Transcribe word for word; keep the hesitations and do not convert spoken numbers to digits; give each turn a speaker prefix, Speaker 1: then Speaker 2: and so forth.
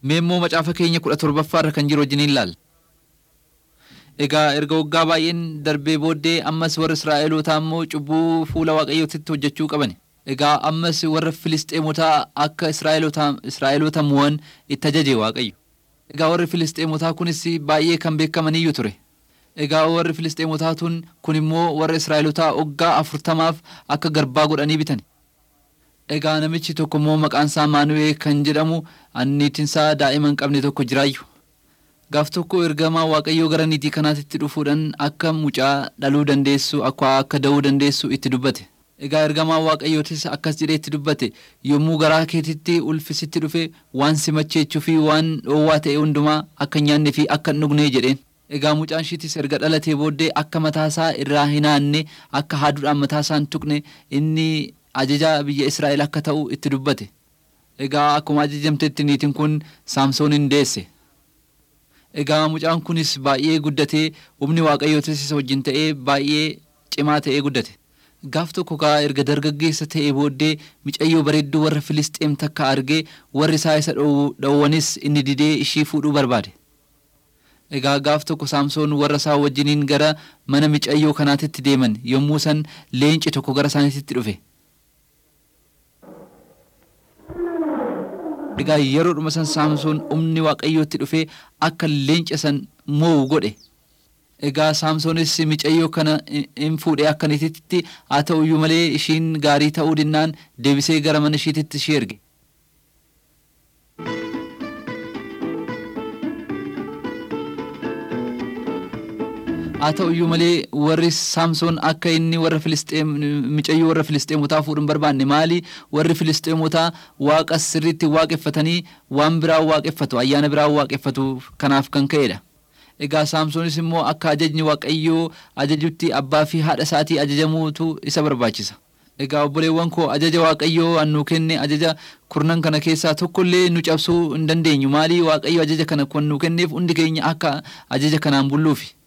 Speaker 1: Meemmoo macaafa keenya kudha torbaffaarra kan jiru wajjin ilaalla. Egaa erga waggaa baay'een darbee booddee ammas warra Israa'elootaa immoo cubbuu fuula Waaqayyootitti hojjechuu qaban. Egaa ammas warra Filisxeemotaa akka Israa'elootaa Israa'eloota mo'an itti ajaje Waaqayyo. Egaa warri Filisxeemotaa kunis baay'ee kan beekamaniyyuu ture. Egaa warri Filisxeemotaa tun kun immoo warra Israa'elootaa waggaa afurtamaaf akka garbaa godhanii bitan. Egaa namichi tokko immoo maqaan isaa Maanu'ee kan jedhamu anniitinsaa daa'ima hin qabne tokko jiraayyu. Gaaf tokko ergamaa Waaqayyoo gara niitii kanaatitti dhufuudhaan akka mucaa dhaluu dandeessu akka akka da'uu dandeessu itti dubbate. Egaa ergamaa Waaqayyootis akkas jedhee itti dubbate yommuu garaa keetitti ulfisitti dhufe waan simacheechuu fi waan dhoowwaa ta'e hundumaa akka nyaanne fi akka hin dhugne jedheen. Egaa mucaan ishiitis erga dhalatee booddee akka mataasaa irraa hin aanne akka haaduudhaan mataasaa hin tuqne inni ajaja biyya Israa'el akka ta'u itti dubbate. Egaa akkuma ajajamtetti niitiin kun Saamsoonin deesse. Egaa mucaan kunis baay'ee guddatee humni Waaqayyootis isa wajjin ta'ee baay'ee cimaa ta'ee guddate. Gaaf tokko kaa erga dargaggeessa ta'ee booddee micayyoo bareedduu warra Filisxeem takka argee warri isaa isa dhowwanis inni didee ishii fuudhuu barbaade. Egaa gaaf tokko Saamsoon warra isaa wajjiniin gara mana micayyoo kanaatitti deeman yommuu san leenci tokko gara isaaniitti dhufe. Egaa yeroodhuma san Saamsoon humni Waaqayyootti dhufe akka leenca san moo'u godhe. Egaa Saamsoonis micayyoo kana hin fuudhee akkanitti haa ta'uyyuu malee ishiin gaarii ta'uu dinnaan deebisee gara mana ishiititti ishee erge. Haa ta'uyyuu malee warri Saamsoon akka inni warra Filisxeem micayyoo warra Filisxeemotaa fuudhuun barbaanne maali warri Filisxeemotaa waaqa sirriitti waaqeffatanii waan biraa waaqeffatu ayyaana biraa waaqeffatu kanaaf kan ka'edha. Egaa Saamsoonis immoo akka ajajni Waaqayyoo ajajutti abbaa fi haadha isaatii ajajamuutu isa barbaachisa. Egaa obboleewwan koo ajaja Waaqayyoo annuu kenne ajaja kurnan kana keessaa tokkollee nu cabsuu hin dandeenyu maali Waaqayyo ajaja kana kun nu kenneef hundi keenya akka ajaja kanaan bulluufi.